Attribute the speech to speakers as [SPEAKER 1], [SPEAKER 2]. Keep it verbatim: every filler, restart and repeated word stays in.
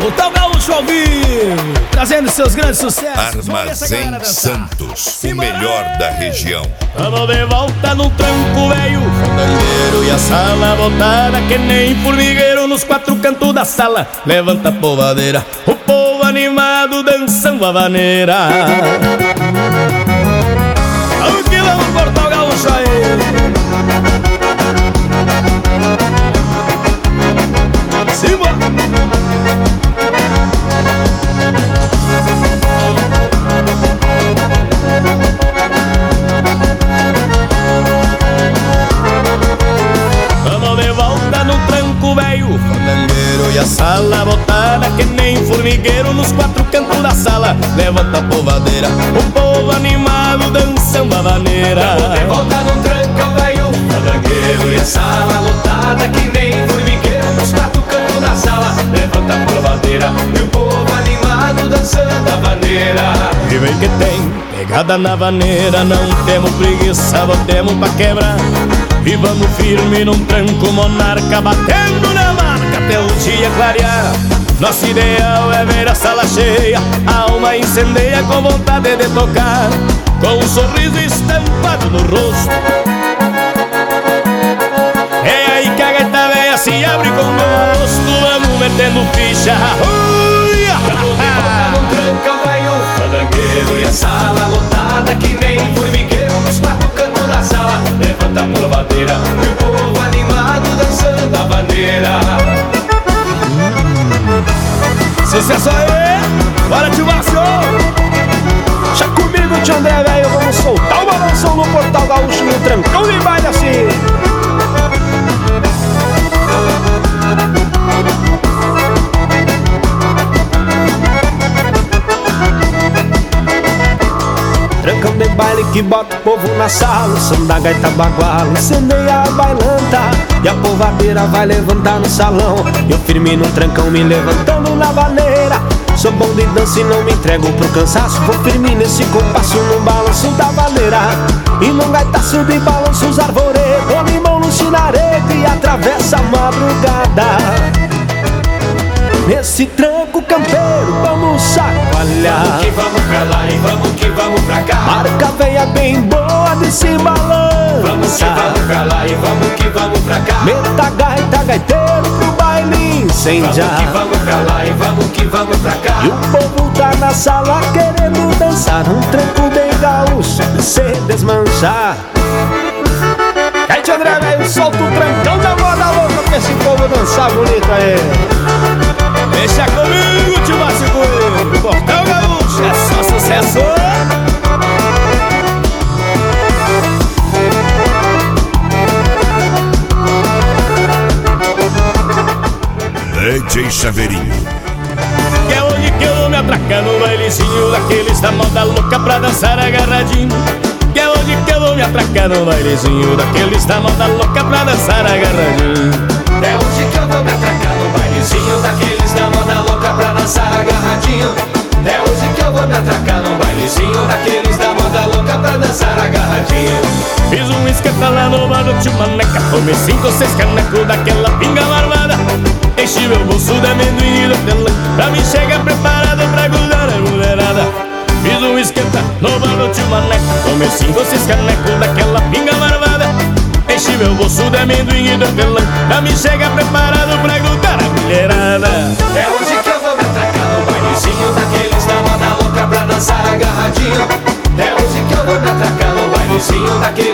[SPEAKER 1] O Tal Gaúcho ao vivo, trazendo seus grandes sucessos.
[SPEAKER 2] Armazém Santos, o melhor da região.
[SPEAKER 3] Tamo de volta no tranco velho, fandangueiro e a sala botada que nem formigueiro nos quatro cantos da sala. Levanta a povadeira, o povo animado dançando a vaneira.
[SPEAKER 1] Vamos que vamos por Tal Gaúcho aí. Simbora.
[SPEAKER 3] Tamo de volta no tranco velho, fandangueiro e a sala botada que nem formigueiro nos quatro cantos da sala. Levanta a povadeira, o povo animado dançando a vaneira.
[SPEAKER 4] Tamo de volta no tranco velho, fandangueiro e a sala lotada que nem formigueiro nos quatro cantos da sala. Levanta a povadeira e o povo animado dançando a vaneira.
[SPEAKER 3] E vem que tem pegada na vaneira, não temos preguiça, botemos pra quebrar. E vamos firme num tranco monarca, batendo na marca até o dia clarear. Nosso ideal é ver a sala cheia, a alma incendeia com vontade de tocar, com um sorriso estampado no rosto. É aí que a gaita véia se abre com gosto, vamos metendo ficha. Uia!
[SPEAKER 4] Tamo de volta no tranco velho, fandangueiro e a sala lotada que nem formigueiro nos quatro cantos da sala. Levanta a povadeira e o povo animado dançando a vaneira.
[SPEAKER 1] Sucesso aí, bora tio Márcio. Já comigo, tio André, velho, vamos soltar o balanção no Portal Gaúcho no trancão de baile assim. Trancão de baile que bota o povo na sala, o som da gaita baguala incendeia a bailanta, e a povadeira vai levantar no salão. Eu firme no trancão me levantando na vaneira. Sou bom de dança e não me entrego pro cansaço, vou firme nesse compasso no balanço da vaneira. E num gaitaço de balanço os arvoredos, o limão no sinaredo e atravessa a madrugada. Nesse tranco campeiro vamos chacoalhar.
[SPEAKER 4] Vamos que vamos pra lá e vamos que vamos pra cá.
[SPEAKER 1] Marca veia bem boa desse balanço.
[SPEAKER 4] Vamos que vamos pra lá e vamos que vamos pra cá.
[SPEAKER 1] Meta gaita, gaiteiro pro baile incendiar.
[SPEAKER 4] Vamos que vamos pra lá e vamos que vamos pra cá.
[SPEAKER 1] E o povo tá na sala querendo dançar um tranco bem gaúcho de se desmanchar. Aí, tio André, velho, solta o trancão da moda louca pra esse povo dançar bonito aí. Deixa comigo, tio Márcio Coelho, Portal Gaúcho, é só sucesso.
[SPEAKER 2] D J Chaveirinho.
[SPEAKER 3] Que é onde que eu vou me atracar no bailezinho daqueles da moda louca pra dançar agarradinho. Que é onde que eu vou me atracar no bailezinho daqueles da moda louca pra dançar agarradinho.
[SPEAKER 4] É hoje que eu vou me atracar no bailezinho daqueles da moda louca pra dançar agarradinho. É hoje que eu vou me atracar no bailezinho daqueles da moda louca pra dançar agarradinho.
[SPEAKER 3] Fiz um esquenta lá no bar do tio Maneca, tomei cinco ou seis canecos daquela pinga marvada. Enchi meu bolso de amendoim e de hortelã, pra mim chegar preparado pra grudar a mulherada. Fiz um esquenta no bar do tio Maneca, tomei cinco ou seis canecos daquela pinga marvada. Enchi meu bolso de amendoim e de hortelã, pra mim chegar preparado pra grudar a mulherada.
[SPEAKER 4] É hoje que eu vou me atracar no bailezinho daqueles da moda louca pra dançar agarradinho. É hoje que eu vou me atracar no bailezinho daqueles